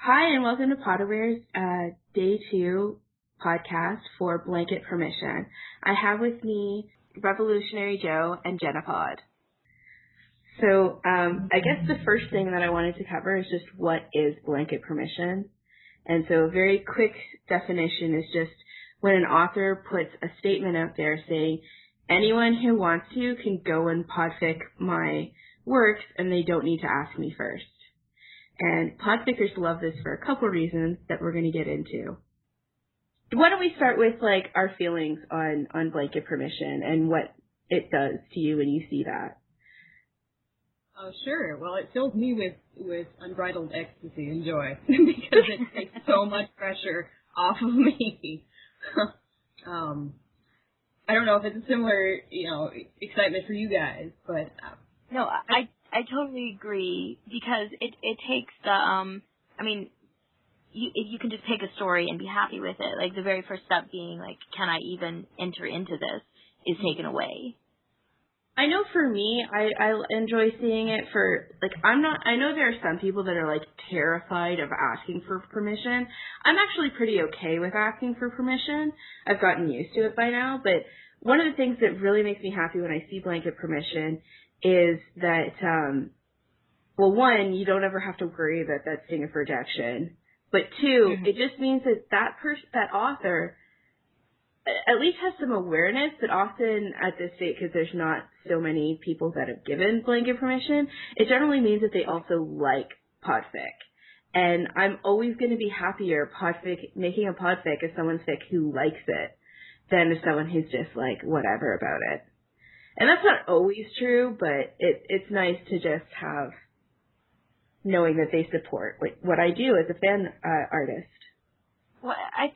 Hi, and welcome to Podaware's Day 2 podcast for Blanket Permission. I have with me Revolutionary Joe and Jenna Pod. So I guess the first thing that I wanted to cover is just what is blanket permission. And so a very quick definition is just when an author puts a statement out there saying, anyone who wants to can go and podfic my works and they don't need to ask me first. And podfickers love this for a couple of reasons that we're going to get into. Why don't we start with like our feelings on blanket permission and what it does to you when you see that? Oh, sure. Well, it fills me with unbridled ecstasy and joy because it takes so much pressure off of me. I don't know if it's a similar, excitement for you guys, but no, I totally agree because it takes the you can just pick a story and be happy with it. Like the very first step being like, can I even enter into this is taken away. I know for me, I enjoy seeing it for, like, I know there are some people that are, like, terrified of asking for permission. I'm actually pretty okay with asking for permission. I've gotten used to it by now, but one of the things that really makes me happy when I see blanket permission is that, well, one, you don't ever have to worry that that's sting of rejection, but two, it just means that that author at least has some awareness that often at this state, because there's not so many people that have given blanket permission, it generally means that they also like podfic. And I'm always going to be happier making a podfic as someone's fic who likes it than as someone who's just like whatever about it. And that's not always true, but it's nice to just have knowing that they support what I do as a fan artist. Well,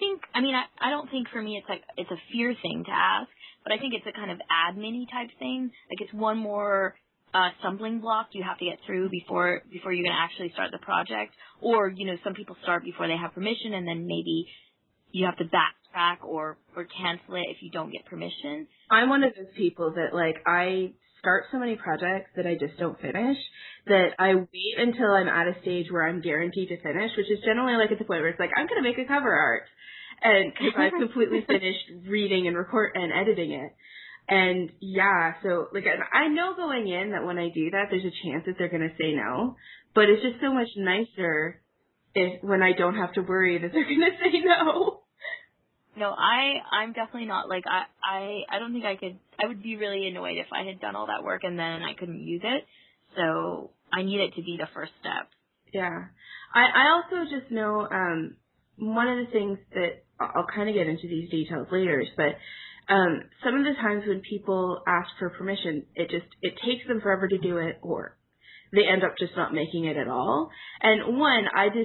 I don't think for me it's a fear thing to ask, but I think it's a kind of admin-y type thing. Like it's one more stumbling block you have to get through before you're going to actually start the project. Or, some people start before they have permission and then maybe you have to backtrack or cancel it if you don't get permission. I'm one of those people that, like, I start so many projects that I just don't finish, that I wait until I'm at a stage where I'm guaranteed to finish, which is generally like at the point where it's like, I'm going to make a cover art. And because I've completely finished reading and editing it. And yeah, so like, I know going in that when I do that, there's a chance that they're going to say no, but it's just so much nicer when I don't have to worry that they're going to say no. No, I'm definitely not, like, I don't think I would be really annoyed if I had done all that work and then I couldn't use it. So I need it to be the first step. Yeah. I also just know, one of the things that I'll kind of get into these details later, but some of the times when people ask for permission, it takes them forever to do it, or they end up just not making it at all. And one,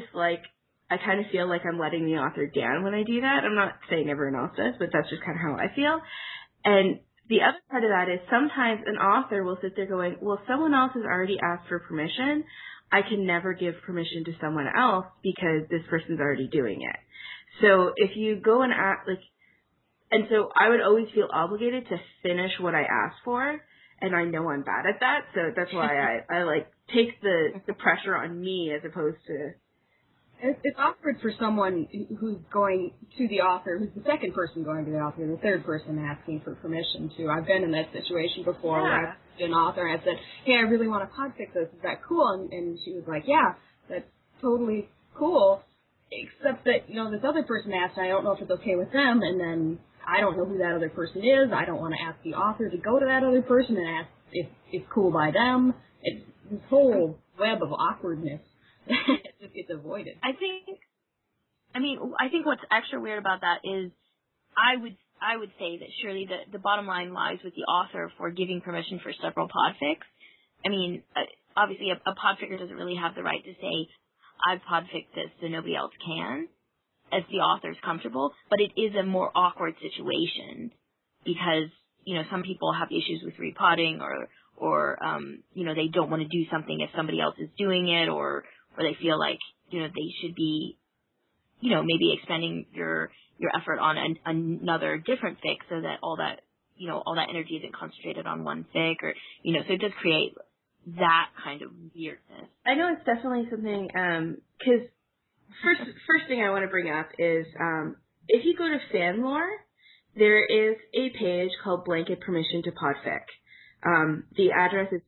I kind of feel like I'm letting the author down when I do that. I'm not saying everyone else does, but that's just kind of how I feel. And the other part of that is sometimes an author will sit there going, well, someone else has already asked for permission. I can never give permission to someone else because this person's already doing it. So if you go and act and so I would always feel obligated to finish what I asked for, and I know I'm bad at that, so that's why I like take the pressure on me as opposed to. It's awkward for someone who's going to the author, who's the second person going to the author, the third person asking for permission to. I've been in that situation before where I've been an author and I said, hey, I really want to podfic this. Is that cool? And she was like, yeah, that's totally cool, except that, this other person asked, and I don't know if it's okay with them, and then I don't know who that other person is. I don't want to ask the author to go to that other person and ask if it's cool by them. It's this whole web of awkwardness. It's avoided. I think what's extra weird about that is I would say that surely the bottom line lies with the author for giving permission for several podfics. I mean, obviously a podficker doesn't really have the right to say, I've podficked this so nobody else can, as the author's comfortable, but it is a more awkward situation because, some people have issues with repotting or they don't want to do something if somebody else is doing it or they feel like, they should be, maybe expending your effort on another different fic so that all that energy isn't concentrated on one fic or, so it does create that kind of weirdness. I know it's definitely something, because first thing I want to bring up is if you go to FanLore, there is a page called Blanket Permission to Podfic. The address is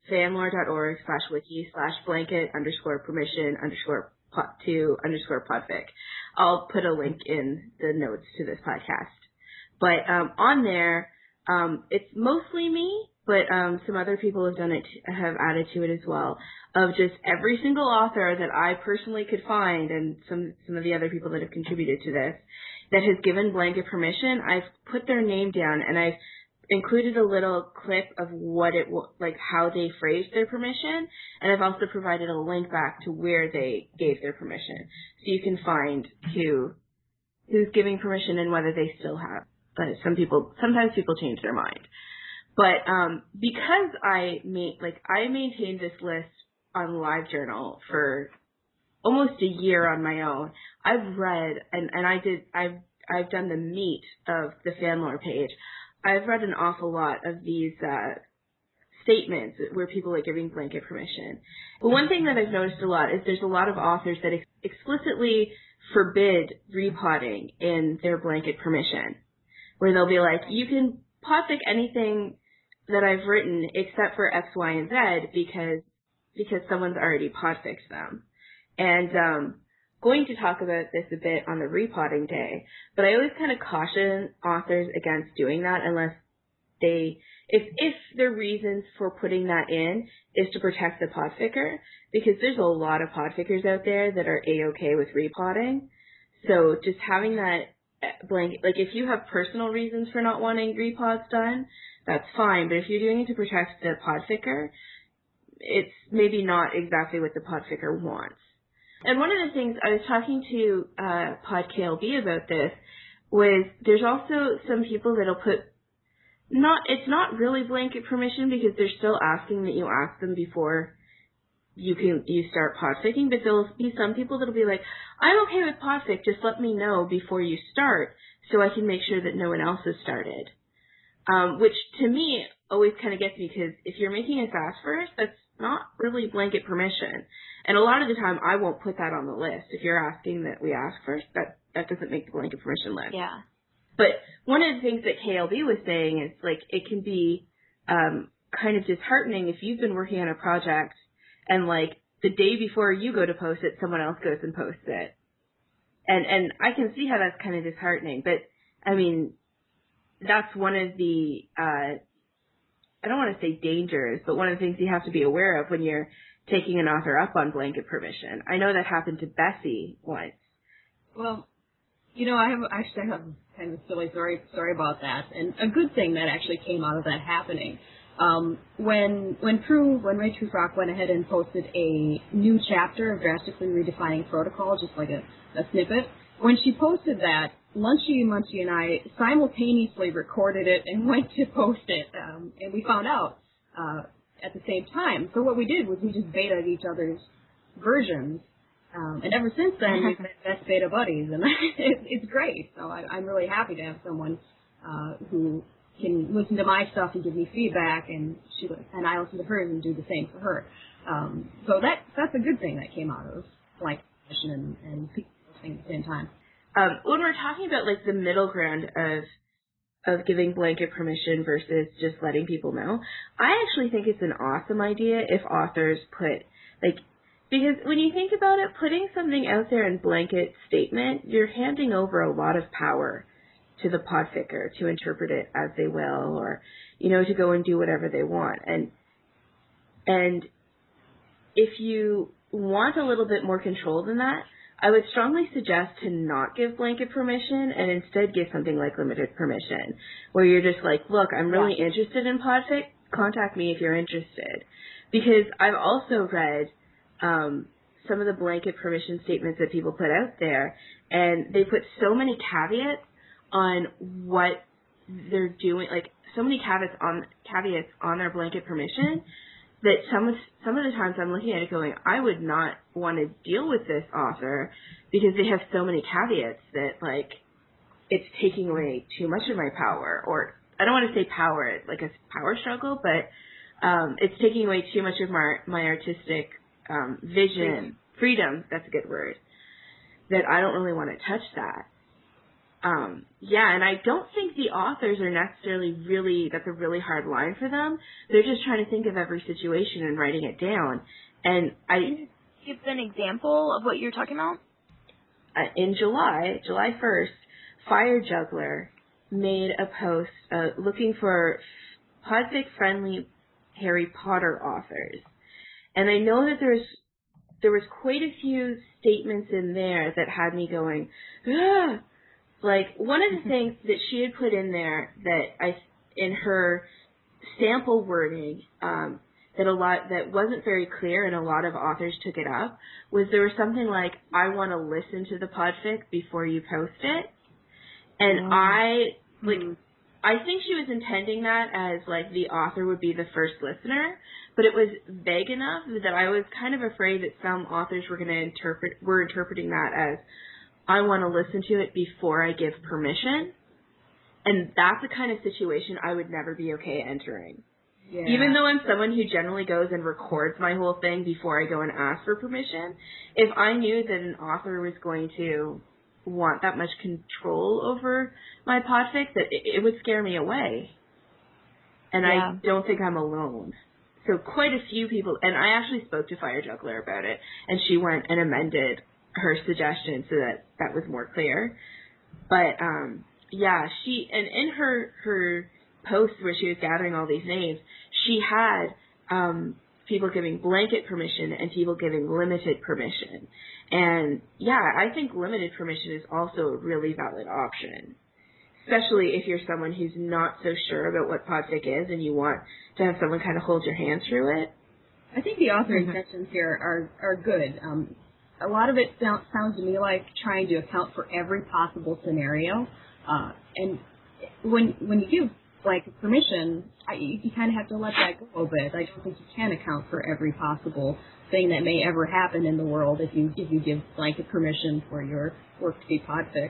fanlore.org/wiki/blanket_permission_to_podfic. I'll put a link in the notes to this podcast. But on there, it's mostly me, but some other people have added to it as well, of just every single author that I personally could find, and some of the other people that have contributed to this, that has given blanket permission. I've put their name down, and I've included a little clip of how they phrased their permission, and I've also provided a link back to where they gave their permission, so you can find who's giving permission and whether they still have. But sometimes people change their mind. But because I maintained this list on LiveJournal for almost a year on my own, I've read I've done the meat of the FanLore page. I've read an awful lot of these statements where people are giving blanket permission. But one thing that I've noticed a lot is there's a lot of authors that explicitly forbid repotting in their blanket permission, where they'll be like, you can podfic anything that I've written except for X, Y, and Z because someone's already podfixed them. And going to talk about this a bit on the repotting day, but I always kind of caution authors against doing that unless if their reasons for putting that in is to protect the podficker, because there's a lot of podfickers out there that are A-okay with repotting. So just having that blanket, if you have personal reasons for not wanting repods done, that's fine, but if you're doing it to protect the podficker, it's maybe not exactly what the podficker wants. And one of the things I was talking to PodKLB about this was there's also some people that'll put it's not really blanket permission because they're still asking that you ask them before you start podficking, but there'll be some people that'll be like, I'm okay with podfic, just let me know before you start so I can make sure that no one else has started. Which to me always kind of gets me, because if you're making us ask first, that's not really blanket permission. And a lot of the time I won't put that on the list. If you're asking that we ask first, that doesn't make the blanket permission list. Yeah. But one of the things that KLB was saying is it can be kind of disheartening if you've been working on a project and the day before you go to post it, someone else goes and posts it. And I can see how that's kind of disheartening. But I mean, that's one of the I don't want to say dangers, but one of the things you have to be aware of when you're taking an author up on blanket permission. I know that happened to Bessie once. Well, I have kind of a silly story about that, and a good thing that actually came out of that happening. When Ray Trufrock went ahead and posted a new chapter of Drastically Redefining Protocol, just like a snippet, when she posted that, Lunchy Munchy and I simultaneously recorded it and went to post it, and we found out at the same time. So what we did was we just betaed each other's versions, and ever since then we've been best beta buddies, and it's great. So I'm really happy to have someone who can listen to my stuff and give me feedback, and I listen to hers and do the same for her. So that's a good thing that came out of blanket permission and people listening at the same time. When we're talking about the middle ground of giving blanket permission versus just letting people know, I actually think it's an awesome idea if authors put because when you think about it, putting something out there in blanket statement, you're handing over a lot of power to the podficker to interpret it as they will, or to go and do whatever they want. And if you want a little bit more control than that, I would strongly suggest to not give blanket permission and instead give something like limited permission, where you're just look, I'm really interested in podfic, contact me if you're interested. Because I've also read some of the blanket permission statements that people put out there, and they put so many caveats on what they're doing, so many caveats on their blanket permission, that some of the times I'm looking at it going, I would not want to deal with this author because they have so many caveats that it's taking away too much of my power, or I don't want to say power like a power struggle, but it's taking away too much of my artistic vision, freedom. That's a good word. that I don't really want to touch that. And I don't think the authors are necessarily that's a really hard line for them. They're just trying to think of every situation and writing it down. And Can you give an example of what you're talking about? In July 1st, Fire Juggler made a post looking for podfic-friendly Harry Potter authors. And I know that there was quite a few statements in there that had me going, ah! Like, one of the things that she had put in there that in her sample wording, that wasn't very clear and a lot of authors took it up, was there was something like, I want to listen to the podfic before you post it. And I think she was intending that as, like, the author would be the first listener, but it was vague enough that I was kind of afraid that some authors were interpreting that as, I want to listen to it before I give permission. And that's the kind of situation I would never be okay entering. Yeah. Even though I'm someone who generally goes and records my whole thing before I go and ask for permission, if I knew that an author was going to want that much control over my podfic, that it would scare me away. And I don't think I'm alone. So quite a few people, and I actually spoke to Fire Juggler about it, and she went and amended her suggestion so that was more clear. But she, and in her post where she was gathering all these names, she had people giving blanket permission and people giving limited permission. And I think limited permission is also a really valid option, especially if you're someone who's not so sure about what podfic is and you want to have someone kind of hold your hand through it. I think the author exceptions here are good. A lot of it sounds to me like trying to account for every possible scenario. And when you give blanket permission, you kind of have to let that go a bit. I don't think you can account for every possible thing that may ever happen in the world if you give blanket permission for your work to be podfic.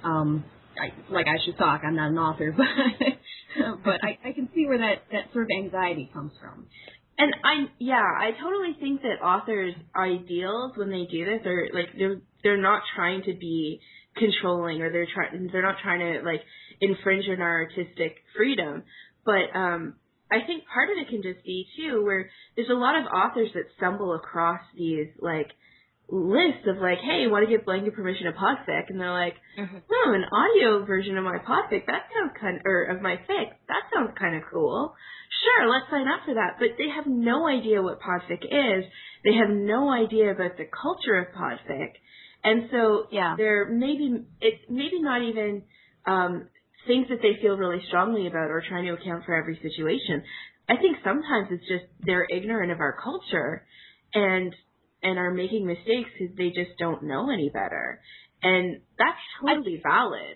I should talk. I'm not an author, but I can see where that sort of anxiety comes from. And I totally think that authors' ideals when they do this are like they're not trying to be controlling or they're not trying to like infringe on our artistic freedom. But I think part of it can just be too where there's a lot of authors that stumble across these like lists of like, hey, want to give blanket permission to podfic, and they're like, oh, an audio version of my podfic, that sounds of my fic, that sounds kind of cool. Sure, let's sign up for that. But they have no idea what podfic is. They have no idea about the culture of podfic. And so they're maybe not even things that they feel really strongly about or trying to account for every situation. I think sometimes it's just they're ignorant of our culture and are making mistakes because they just don't know any better. And that's totally valid.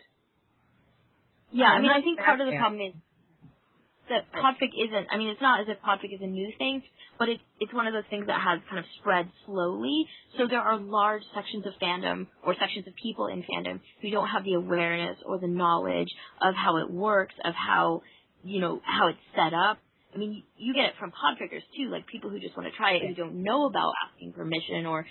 Yeah, I mean, I think part of the problem is that podfic isn't, I mean, it's not as if podfic is a new thing, but it's one of those things that has kind of spread slowly. So there are large sections of fandom or sections of people in fandom who don't have the awareness or the knowledge of how it works, of how, how it's set up. I mean, you get it from podfickers too, like people who just want to try it who don't know about asking permission or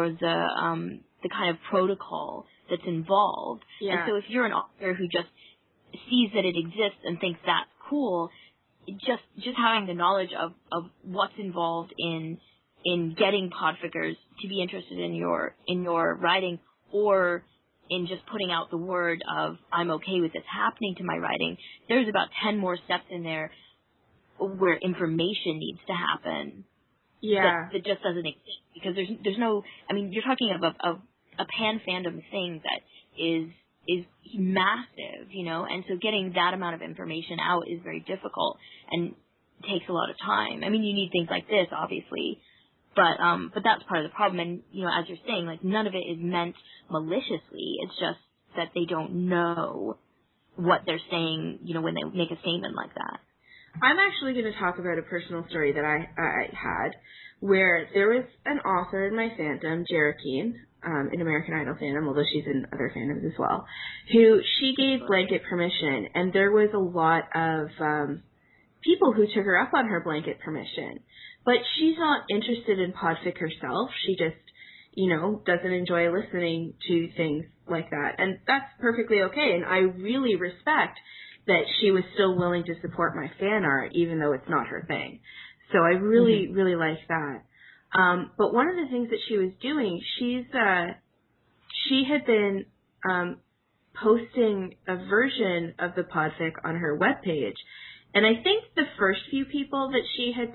the kind of protocol that's involved. Yeah. And so if you're an author who just sees that it exists and thinks that's cool, just having the knowledge of what's involved in getting podfickers to be interested in your writing or in just putting out the word of I'm okay with this happening to my writing, there's about 10 more steps in there where information needs to happen. Yeah. That just doesn't exist because there's no, I mean, you're talking of a pan fandom thing that is massive, and so getting that amount of information out is very difficult and takes a lot of time. I mean, you need things like this, obviously, but that's part of the problem. And, as you're saying, like, none of it is meant maliciously. It's just that they don't know what they're saying, when they make a statement like that. I'm actually going to talk about a personal story that I had where there was an author in my fandom, Jerikeen, in American Idol fandom, although she's in other fandoms as well, who she gave blanket permission, and there was a lot of people who took her up on her blanket permission. But she's not interested in podfic herself. She just, doesn't enjoy listening to things like that. And that's perfectly okay. And I really respect that she was still willing to support my fan art, even though it's not her thing. So I really, really like that. But one of the things that she was doing, she had been posting a version of the podfic on her webpage. And I think the first few people that had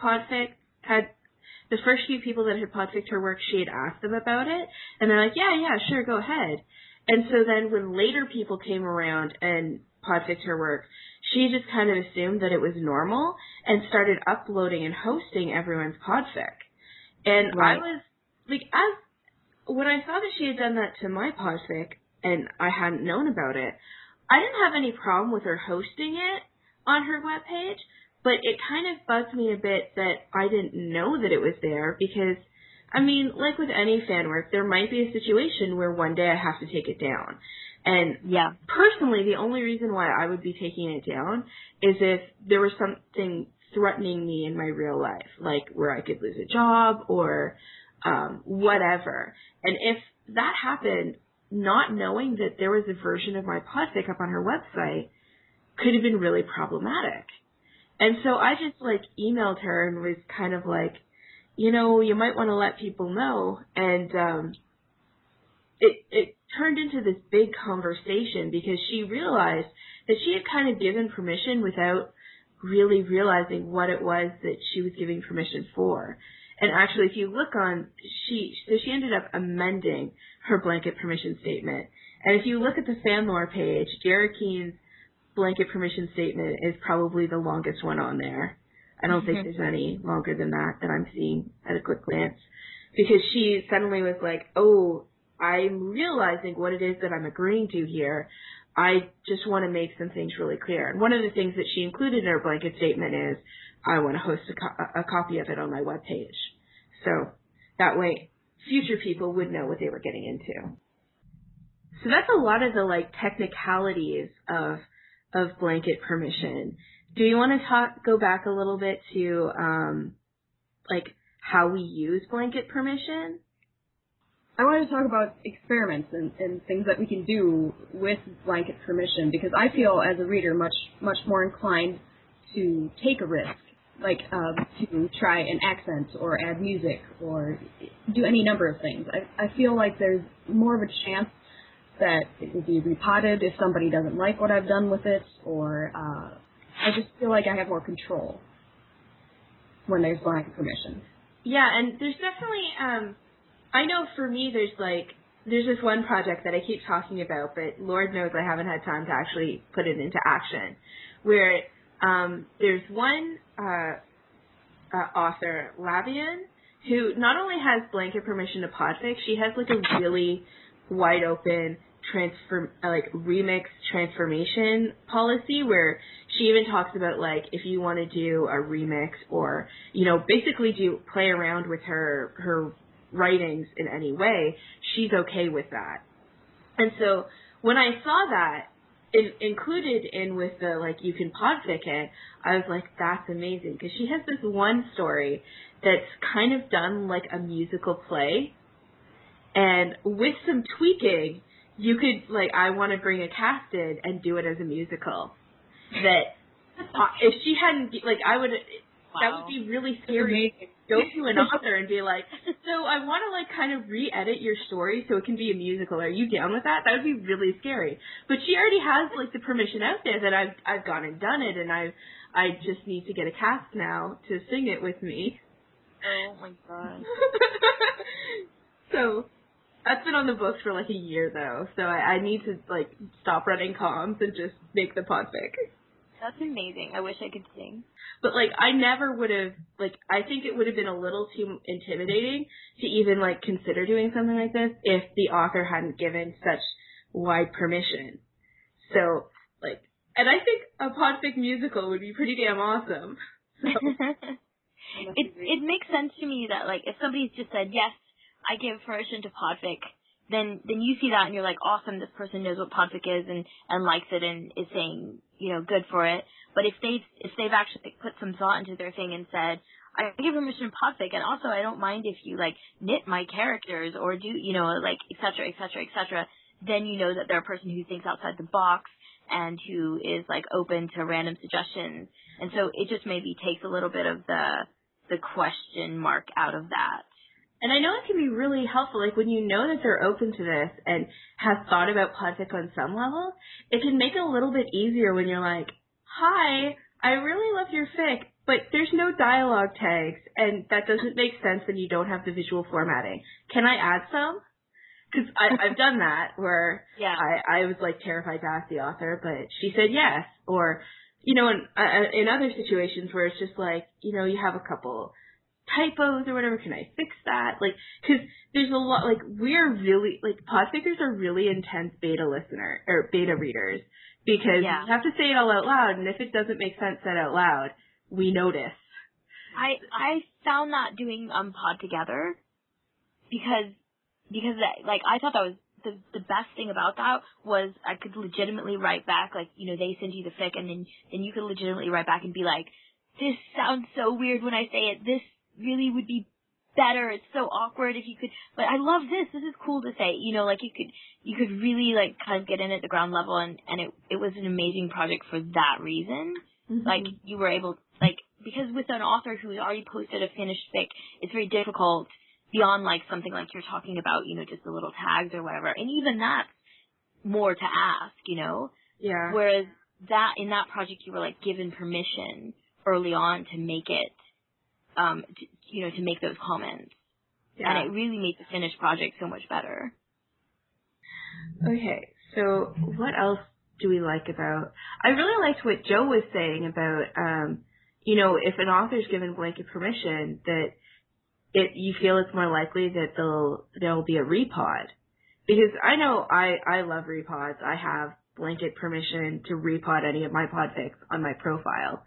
podficked her work, she had asked them about it. And they're like, yeah, sure, go ahead. And so then when later people came around and podficked her work, she just kind of assumed that it was normal and started uploading and hosting everyone's podfic. And right. I was like, when I saw that she had done that to my podfic and I hadn't known about it, I didn't have any problem with her hosting it on her webpage, but it kind of bugged me a bit that I didn't know that it was there because, I mean, like with any fan work, there might be a situation where one day I have to take it down. And personally, the only reason why I would be taking it down is if there was something threatening me in my real life, like where I could lose a job or whatever. And if that happened, not knowing that there was a version of my podfic up on her website could have been really problematic. And so I just emailed her and was kind of like, you might want to let people know. And it turned into this big conversation because she realized that she had kind of given permission without really realizing what it was that she was giving permission for. And actually, if you look she ended up amending her blanket permission statement. And if you look at the fan lore page, Jarrah Keen's blanket permission statement is probably the longest one on there. I don't think there's any longer than that I'm seeing at a quick glance. Because she suddenly was like, oh, I'm realizing what it is that I'm agreeing to here. I just want to make some things really clear. And one of the things that she included in her blanket statement is, I want to host a copy of it on my webpage. So that way future people would know what they were getting into. So that's a lot of the technicalities of blanket permission. Do you want to go back a little bit to how we use blanket permission? I want to talk about experiments and things that we can do with blanket permission because I feel as a reader much more inclined to take a risk, to try an accent or add music or do any number of things. I feel like there's more of a chance that it will be repotted if somebody doesn't like what I've done with it, or I just feel like I have more control when there's blanket permission. Yeah, and there's definitely, I know for me there's this one project that I keep talking about, but Lord knows I haven't had time to actually put it into action, where there's one author, Lavian, who not only has blanket permission to podfic, she has a really wide open remix transformation policy where she even talks about if you want to do a remix or basically play around with her writings in any way, she's okay with that. And so when I saw that included in with the you can podfic it, I was like, that's amazing, because she has this one story that's kind of done like a musical play, and with some tweaking you could I want to bring a cast in and do it as a musical. That if she hadn't I would that would be really scary. Go to an author and be like, so I want to kind of re-edit your story so it can be a musical. Are you down with that? That would be really scary. But she already has the permission out there that I've gone and done it, and I just need to get a cast now to sing it with me. Oh my god. So that's been on the books for a year though. So I need to stop running comms and just make the podfic. That's amazing. I wish I could sing. But I never would have I think it would have been a little too intimidating to even consider doing something like this if the author hadn't given such wide permission. So and I think a podfic musical would be pretty damn awesome. So. It makes sense to me that if somebody's just said yes, I give permission to podfic, then you see that and you're awesome, this person knows what podfic is and likes it and is saying good for it. But if they've actually put some thought into their thing and said, I give permission to podfic, and also I don't mind if you, like, knit my characters or do, you know, like, et cetera, et cetera, et cetera. Then you know that they're a person who thinks outside the box and who is, like, open to random suggestions. And so it just maybe takes a little bit of the question mark out of that. And I know it can be really helpful, like when you know that they're open to this and have thought about podfic on some level, it can make it a little bit easier when you're like, hi, I really love your fic, but there's no dialogue tags, and that doesn't make sense when you don't have the visual formatting. Can I add some? Because I've done that where I was like terrified to ask the author, but she said yes. Or, you know, in other situations where it's just like, you know, you have a couple typos or whatever, can I fix that? Like, because there's a lot, like, we're really, like, podfickers are really intense beta readers, because you have to say it all out loud, and if it doesn't make sense said out loud, we notice. I found that doing Pod Together because like, I thought that was the best thing about that was I could legitimately write back, like, you know, they send you the fic, and then you could legitimately write back and be like, this sounds so weird when I say it, this really would be better, it's so awkward if you could, but I love this is cool to say, you know, like, you could really, like, kind of get in at the ground level, and it was an amazing project for that reason. Mm-hmm. Like, you were able, like, because with an author who's already posted a finished fic, it's very difficult beyond, like, something like you're talking about, you know, just the little tags or whatever, and even that's more to ask, you know? Yeah. Whereas that, in that project, you were, like, given permission early on to make it, to make those comments. Yeah. And it really made the finished project so much better. Okay, so what else do we like about... I really liked what Joe was saying about, you know, if an author's given blanket permission, that you feel it's more likely that there'll be a repod. Because I know I love repods. I have blanket permission to repod any of my podfics on my profile.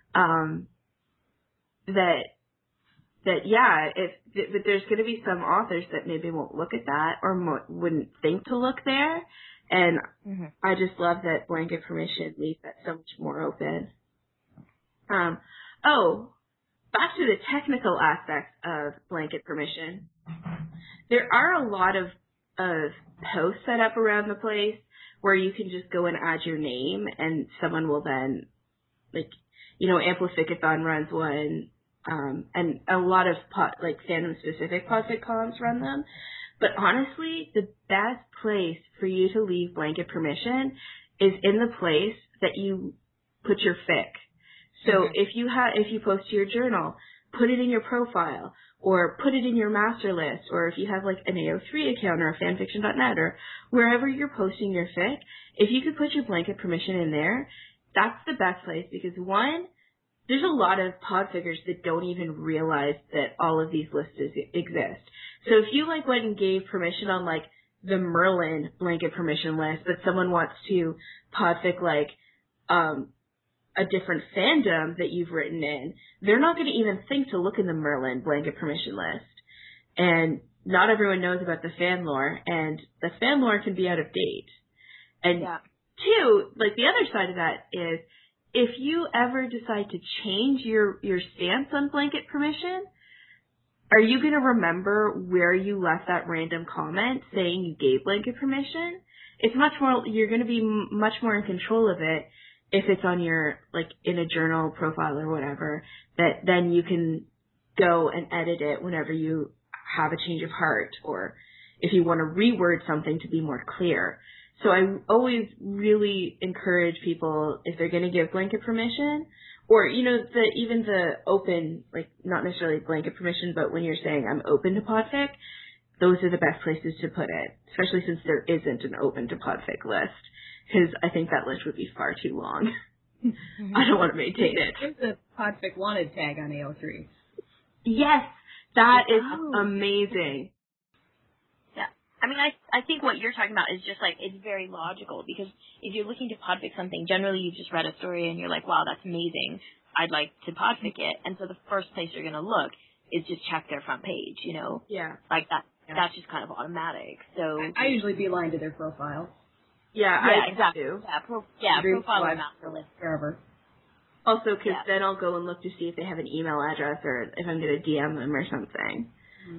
But there's going to be some authors that maybe won't look at that or wouldn't think to look there. And I just love that blanket permission leaves that so much more open. Back to the technical aspects of blanket permission. There are a lot of posts set up around the place where you can just go and add your name, and someone will then, like, you know, Amplificathon runs one, and a lot of fandom-specific podfic cons run them. But honestly, the best place for you to leave blanket permission is in the place that you put your fic. So if you post to your journal, put it in your profile, or put it in your master list, or if you have like an AO3 account or a fanfiction.net or wherever you're posting your fic, if you could put your blanket permission in there, that's the best place, because one, there's a lot of podfiggers that don't even realize that all of these lists exist. So if you like went and gave permission on like the Merlin blanket permission list, but someone wants to podfic like a different fandom that you've written in, they're not going to even think to look in the Merlin blanket permission list. And not everyone knows about the fan lore, and the fan lore can be out of date. And two, like the other side of that is, if you ever decide to change your stance on blanket permission, are you going to remember where you left that random comment saying you gave blanket permission? It's much more, you're going to be much more in control of it if it's on your, like, in a journal profile or whatever, that then you can go and edit it whenever you have a change of heart, or if you want to reword something to be more clear. So I always really encourage people, if they're going to give blanket permission, or, you know, even the open, like, not necessarily blanket permission, but when you're saying I'm open to podfic, those are the best places to put it, especially since there isn't an open to podfic list, because I think that list would be far too long. I don't want to maintain it. There's a podfic wanted tag on AO3. Yes, that is amazing. I mean, I think what you're talking about is just, like, it's very logical, because if you're looking to podfic something, generally you've just read a story and you're like, wow, that's amazing, I'd like to podfic it, and so the first place you're going to look is just check their front page, you know? Yeah. Like, that's just kind of automatic, so... I usually beeline to their profile. Yeah, I exactly. do. Yeah, profile or master list. Forever. Also, because then I'll go and look to see if they have an email address or if I'm going to DM them or something.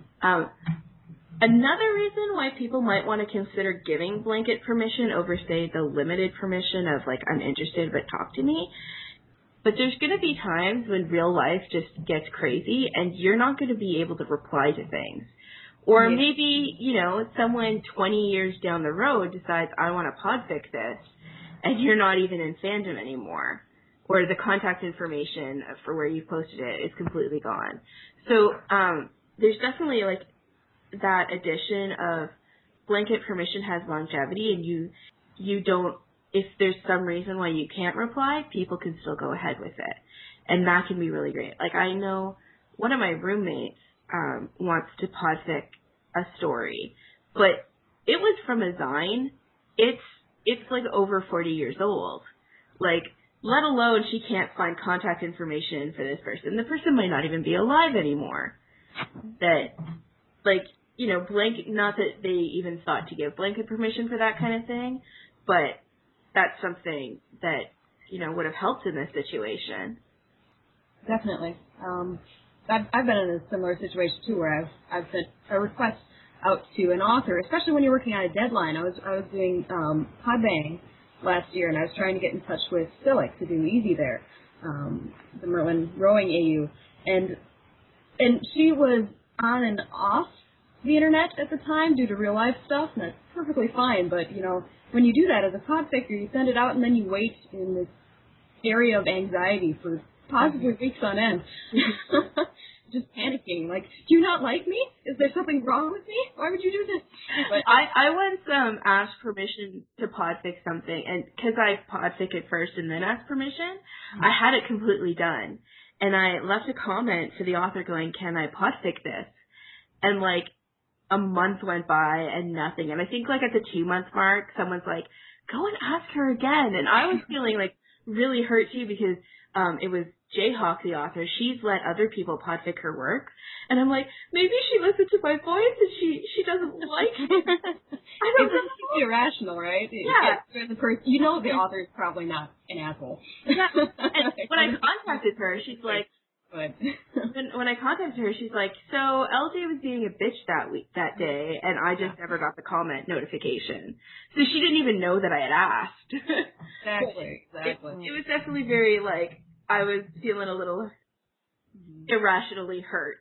Another reason why people might want to consider giving blanket permission over, say, the limited permission of, like, I'm interested but talk to me. But there's going to be times when real life just gets crazy and you're not going to be able to reply to things. Or maybe, someone 20 years down the road decides, I want to podfic this, and you're not even in fandom anymore. Or the contact information for where you posted it is completely gone. So there's definitely, like, that addition of blanket permission has longevity, and you don't, if there's some reason why you can't reply, people can still go ahead with it. And that can be really great. Like, I know one of my roommates wants to podfic a story, but it was from a Zine. It's like over 40 years old. Like, let alone she can't find contact information for this person. The person might not even be alive anymore. That, like, not that they even thought to give blanket permission for that kind of thing, but that's something that, would have helped in this situation. Definitely. I've been in a similar situation too, where I've sent a request out to an author, especially when you're working on a deadline. I was doing Podbang last year, and I was trying to get in touch with Silic to do Easy there, the Merlin Rowing AU, and she was on and off the internet at the time due to real life stuff, and that's perfectly fine. But when you do that as a podficker, you send it out and then you wait in this area of anxiety for possibly weeks on end. Just panicking, like, do you not like me? Is there something wrong with me? Why would you do this? But I once asked permission to podfic something, and because I podfic it first and then asked permission, I had it completely done. And I left a comment to the author going, can I podfic this? And, like, a month went by and nothing. And I think, like, at the 2-month mark, someone's like, go and ask her again. And I was feeling, like, really hurt, too, because it was Jayhawk, the author. She's let other people podfic her work. And I'm like, maybe she listened to my voice and she doesn't like me. I don't know. It's irrational, right? Yeah. The the author is probably not an asshole. Yeah. And when I contacted her, she's like, but when I contacted her, she's like, so LJ was being a bitch that day, and I just never got the comment notification. So she didn't even know that I had asked. Exactly. It was definitely very, like, I was feeling a little irrationally hurt.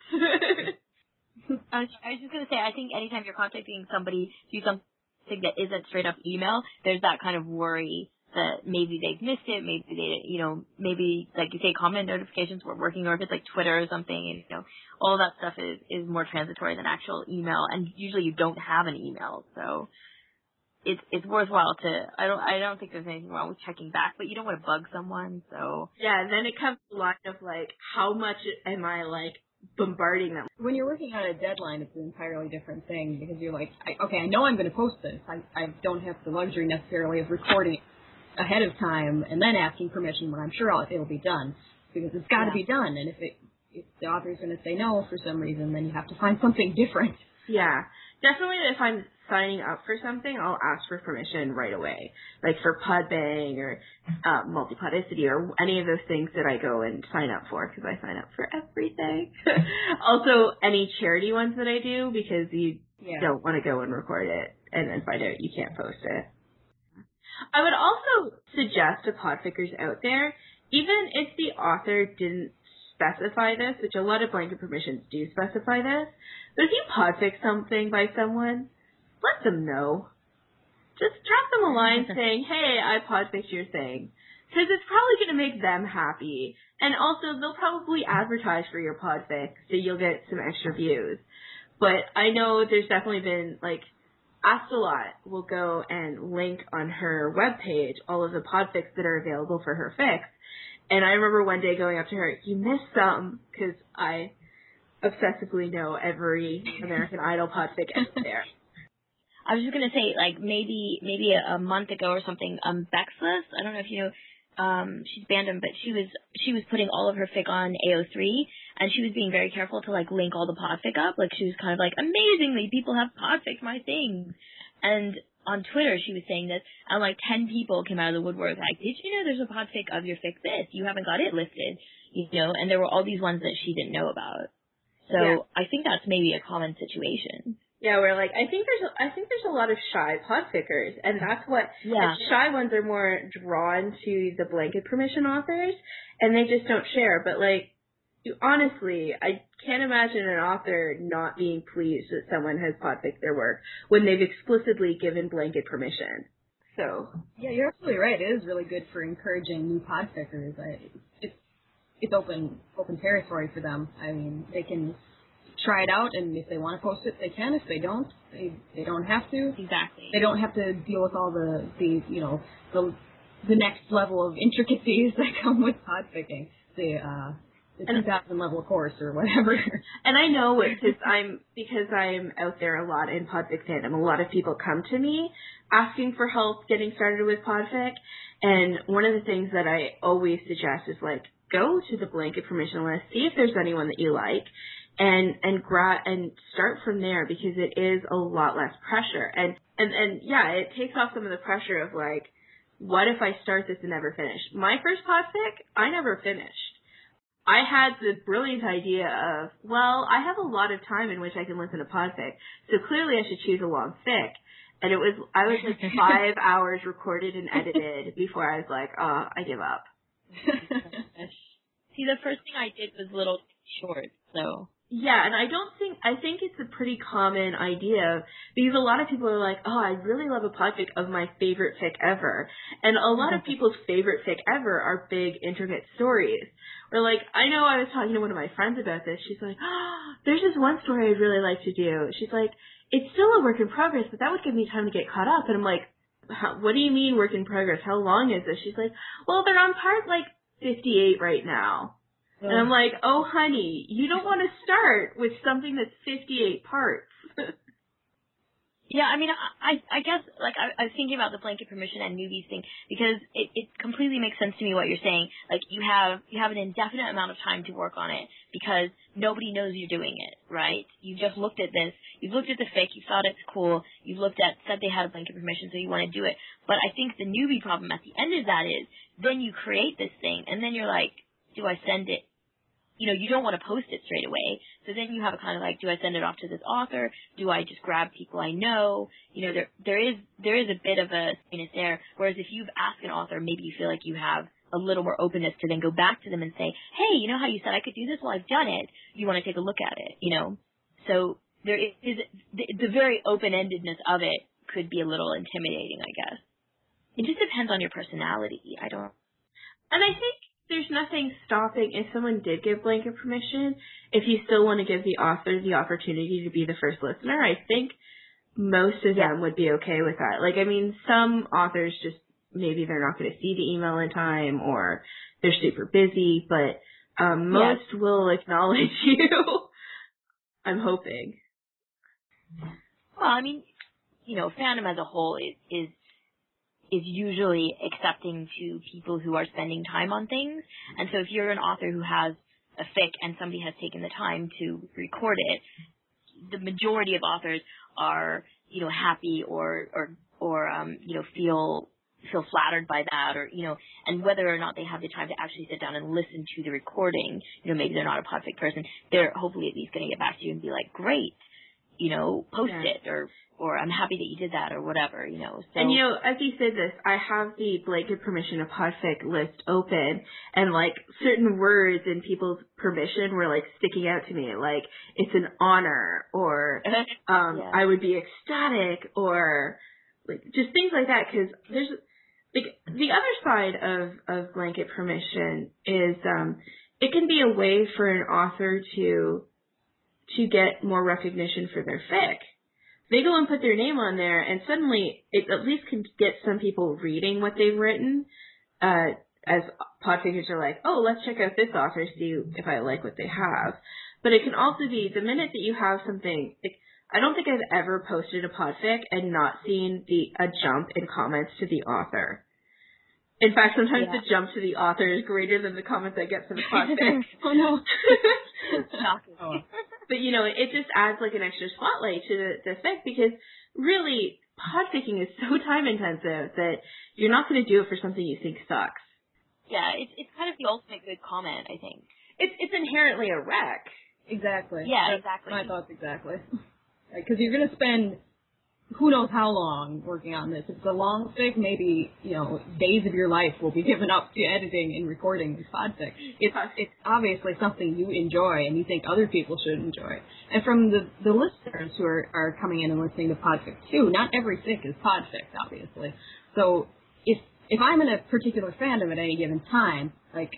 I was just going to say, I think anytime you're contacting somebody through something that isn't straight up email, there's that kind of worry that maybe they've missed it, maybe they, maybe, like you say, comment notifications weren't working, or if it's like Twitter or something, and, all of that stuff is more transitory than actual email, and usually you don't have an email, so it's worthwhile to, I don't think there's anything wrong with checking back, but you don't want to bug someone, so. Yeah, and then it comes to the line of, like, how much am I, like, bombarding them? When you're working on a deadline, it's an entirely different thing, because you're like, I know I'm going to post this. I don't have the luxury necessarily of recording it ahead of time and then asking permission when I'm sure it'll be done, because it's got to be done. And if the author's going to say no for some reason, then you have to find something different. Yeah, definitely. If I'm signing up for something, I'll ask for permission right away, like for Podbang or Multipodicity or any of those things that I go and sign up for, because I sign up for everything. Also, any charity ones that I do, because you don't want to go and record it and then find out you can't post it. I would also suggest to podfickers out there, even if the author didn't specify this, which a lot of blanket permissions do specify this, but if you podfic something by someone, let them know. Just drop them a line saying, hey, I podficked your thing. Because it's probably going to make them happy. And also, they'll probably advertise for your podfic, so you'll get some extra views. But I know there's definitely been, like, Astalot will go and link on her webpage all of the podfics that are available for her fics. And I remember one day going up to her, you missed some, because I obsessively know every American Idol podfic out there. I was just going to say, like, maybe a month ago or something, Bexless, I don't know if you know, she's Bandom, but she was putting all of her fic on AO3, and she was being very careful to, like, link all the podfic up. Like, she was kind of like, amazingly, people have podfic my things. And on Twitter, she was saying this, and like 10 people came out of the woodwork like, did you know there's a podfic of your fic this? You haven't got it listed, you know, and there were all these ones that she didn't know about. So I think that's maybe a common situation. Yeah, we're like, I think there's a lot of shy podfickers, and that's what the shy ones are more drawn to the blanket permission authors, and they just don't share. But like, honestly, I can't imagine an author not being pleased that someone has podficked their work when they've explicitly given blanket permission. So yeah, you're absolutely right. It is really good for encouraging new podfickers. It's open territory for them. I mean, they can try it out, and if they want to post it, they can. If they don't, they don't have to. Exactly. They don't have to deal with all the you know, the next level of intricacies that come with podficking. The 2,000 level course or whatever. And I know it because I'm out there a lot in podfic fandom. A lot of people come to me asking for help getting started with podfic, and one of the things that I always suggest is like, go to the blanket permission list, see if there's anyone that you like, and start from there, because it is a lot less pressure. And yeah, it takes off some of the pressure of like, what if I start this and never finish? My first podfic, I never finished. I had the brilliant idea of, well, I have a lot of time in which I can listen to podfic, so clearly I should choose a long fic. And I was like 5 hours recorded and edited before I was like, oh, I give up. See, the first thing I did was little short, so. Yeah, and I think it's a pretty common idea, because a lot of people are like, oh, I really love a podfic of my favorite fic ever. And a lot of people's favorite fic ever are big, intricate stories. Or like, I know I was talking to one of my friends about this. She's like, oh, there's this one story I'd really like to do. She's like, it's still a work in progress, but that would give me time to get caught up. And I'm like, what do you mean work in progress? How long is this? She's like, well, they're on part like 58 right now. And I'm like, oh, honey, you don't want to start with something that's 58 parts. Yeah, I mean, I guess, like, I was thinking about the blanket permission and newbies thing, because it completely makes sense to me what you're saying. Like, you have an indefinite amount of time to work on it, because nobody knows you're doing it, right? You just looked at this, you've looked at the fic, you thought it's cool, you've said they had a blanket permission, so you want to do it. But I think the newbie problem at the end of that is, then you create this thing, and then you're like, do I send it? You know, you don't want to post it straight away. So then you have a kind of like, do I send it off to this author? Do I just grab people I know? You know, there is a bit of a stickiness there. Whereas if you've asked an author, maybe you feel like you have a little more openness to then go back to them and say, hey, you know how you said I could do this? Well, I've done it. You want to take a look at it, you know? So there is the very open-endedness of it could be a little intimidating, I guess. It just depends on your personality. And I think there's nothing stopping, if someone did give blanket permission, if you still want to give the author the opportunity to be the first listener. I think most of them would be okay with that. Like, I mean, some authors just, maybe they're not going to see the email in time, or they're super busy, but most will acknowledge you. I'm hoping. Well, I mean, you know, fandom as a whole is usually accepting to people who are spending time on things. And so if you're an author who has a fic and somebody has taken the time to record it, the majority of authors are, you know, happy or you know, feel flattered by that, or, you know, and whether or not they have the time to actually sit down and listen to the recording, you know, maybe they're not a podfic person, they're hopefully at least going to get back to you and be like, great, you know, post it, or I'm happy that you did that, or whatever, you know. So. And, you know, as you said this, I have the blanket permission of podfic list open, and, like, certain words in people's permission were, like, sticking out to me, like, it's an honor, or I would be ecstatic, or, like, just things like that, because there's, like, the other side of blanket permission is it can be a way for an author to get more recognition for their fic. They go and put their name on there, and suddenly it at least can get some people reading what they've written, as podfickers are like, oh, let's check out this author, see if I like what they have. But it can also be, the minute that you have something, like, I don't think I've ever posted a podfic and not seen a jump in comments to the author. In fact, sometimes the jump to the author is greater than the comments I get from the podfic. Oh, no. But, you know, it just adds, like, an extra spotlight to the fic, because really, podficking is so time intensive that you're not going to do it for something you think sucks. Yeah, it's kind of the ultimate good comment, I think. It's inherently a wreck. Exactly. Yeah, That's exactly. my thoughts exactly. Because you're going to spend who knows how long working on this. If it's a long fic, maybe, days of your life will be given up to editing and recording this podfic. It's obviously something you enjoy and you think other people should enjoy. And from the listeners who are coming in and listening to podfic too, not every fic is podfic, obviously. So if I'm in a particular fandom at any given time, like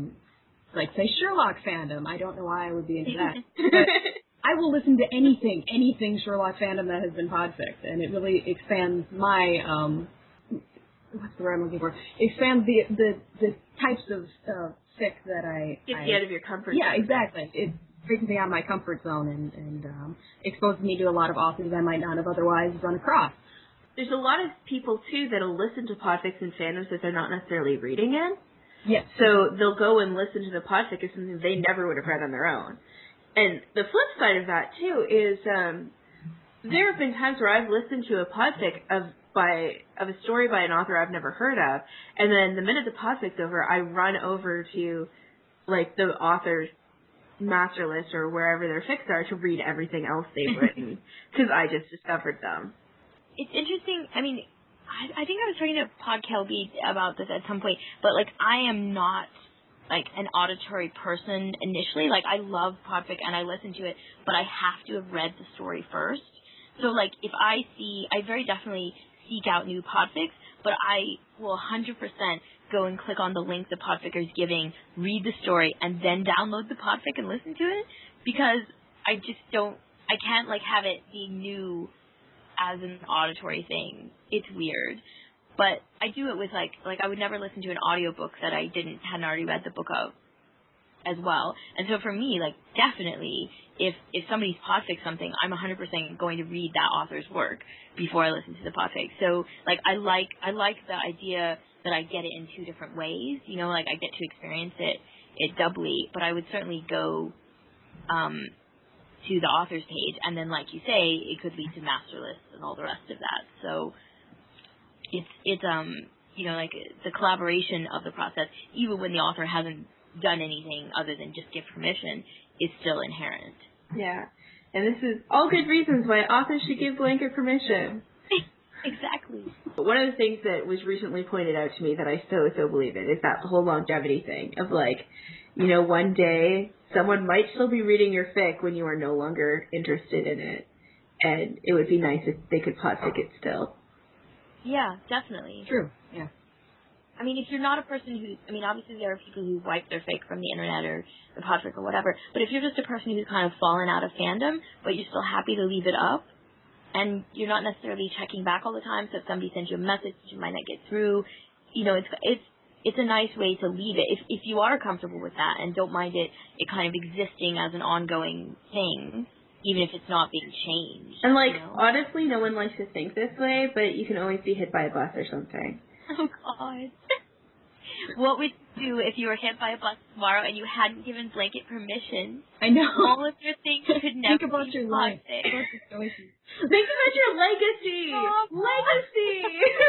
say Sherlock fandom, I don't know why I would be into that, but I will listen to anything Sherlock fandom that has been podfic, and it really expands my what's the word I'm looking for? Expands the types of fic that I gets you out of your comfort zone. Yeah, exactly. It brings me out of my comfort zone and exposes me to a lot of authors I might not have otherwise run across. There's a lot of people too that'll listen to podfics and fandoms that they're not necessarily reading in. Yes. So they'll go and listen to the podfic as something they never would have read on their own. And the flip side of that, too, is there have been times where I've listened to a podfic of a story by an author I've never heard of, and then the minute the podfic's over, I run over to, the author's master list or wherever their fics are to read everything else they've written, because I just discovered them. It's interesting. I mean, I think I was talking to Pod Kelby about this at some point, but, I am not an auditory person initially. I love podfic and I listen to it, but I have to have read the story first. So, if I very definitely seek out new podfics, but I will 100% go and click on the link the podficker is giving, read the story, and then download the podfic and listen to it, because I can't, have it be new as an auditory thing. It's weird. But I do it with, I would never listen to an audiobook that I hadn't already read the book of as well. And so for me, definitely, if somebody's podfic something, I'm 100% going to read that author's work before I listen to the podfic. So, I like the idea that I get it in two different ways. I get to experience it doubly. But I would certainly go to the author's page, and then, like you say, it could lead to master lists and all the rest of that. So it's the collaboration of the process, even when the author hasn't done anything other than just give permission, is still inherent. Yeah. And this is all good reasons why authors should give blanket permission. Exactly. But one of the things that was recently pointed out to me that I so believe in is that whole longevity thing of one day someone might still be reading your fic when you are no longer interested in it. And it would be nice if they could podfic it still. Yeah, definitely. True, yeah. I mean, if you're not a person obviously there are people who wipe their fic from the internet or the podfic or whatever, but if you're just a person who's kind of fallen out of fandom, but you're still happy to leave it up, and you're not necessarily checking back all the time, so if somebody sends you a message, you might not get through, it's a nice way to leave it. If you are comfortable with that and don't mind it kind of existing as an ongoing thing, even if it's not being changed. And, honestly, no one likes to think this way, but you can always be hit by a bus or something. Oh, God. What would you do if you were hit by a bus tomorrow and you hadn't given blanket permission? I know. All of your things could never Think about be your life. toxic. Think about your choices. Think about your legacy! Oh, legacy!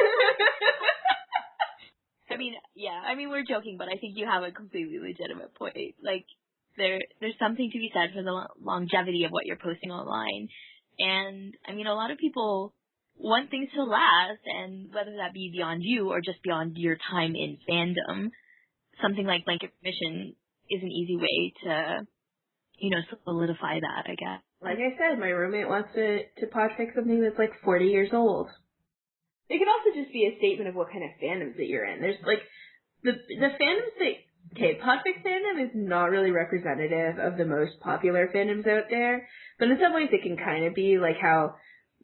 We're joking, but I think you have a completely legitimate point. There's something to be said for the longevity of what you're posting online. And, a lot of people want things to last, and whether that be beyond you or just beyond your time in fandom, something like blanket permission is an easy way to, solidify that, I guess. Like I said, my roommate wants to podfic something that's 40 years old. It could also just be a statement of what kind of fandoms that you're in. There's, the fandoms that... Okay, podfic fandom is not really representative of the most popular fandoms out there, but in some ways it can kind of be how,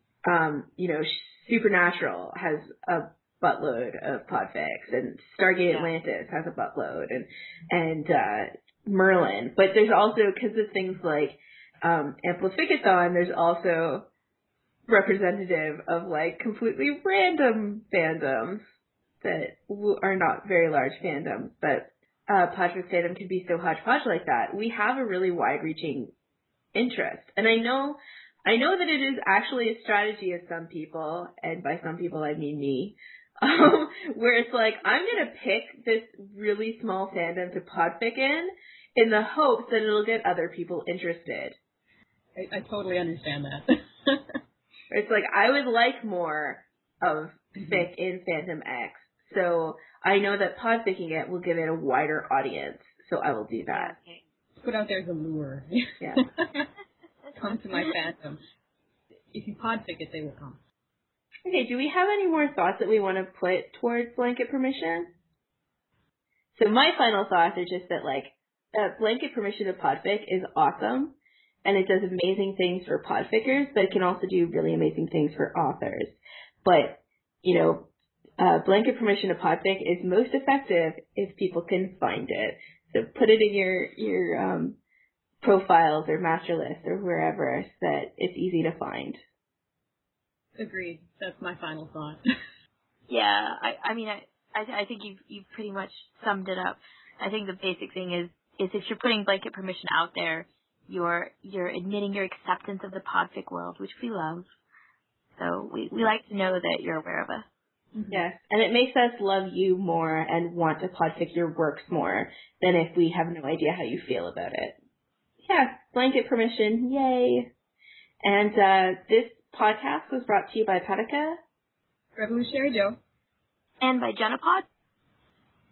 Supernatural has a buttload of podfics, and Stargate Atlantis has a buttload, and Merlin. But there's also, because of things like Amplificathon, there's also representative of completely random fandoms that are not very large fandoms, but podfic fandom can be so hodgepodge like that. We have a really wide-reaching interest, and I know I know that it is actually a strategy of some people, and by some people I mean me, where it's like, I'm going to pick this really small fandom to podfic in the hopes that it'll get other people interested. I totally understand that. It's like, I would like more of fic in Fandom X, so I know that podficking it will give it a wider audience, so I will do that. Okay. Put out there the lure. Yeah. Come to my fandom. If you podfic it, they will come. Okay, do we have any more thoughts that we want to put towards blanket permission? So my final thoughts are just that, like, blanket permission to podfic is awesome, and it does amazing things for podfickers, but it can also do really amazing things for authors. But, you know, blanket permission to podfic is most effective if people can find it. So put it in your profiles or master list or wherever so that it's easy to find. Agreed. That's my final thought. Yeah, I mean, I think you've pretty much summed it up. I think the basic thing is if you're putting blanket permission out there, you're admitting your acceptance of the podfic world, which we love. So we like to know that you're aware of us. Mm-hmm. Yes, and it makes us love you more and want to podfic your works more than if we have no idea how you feel about it. Yeah, blanket permission, yay! And this podcast was brought to you by Patica, Revolutionary Joe, and by Genopod.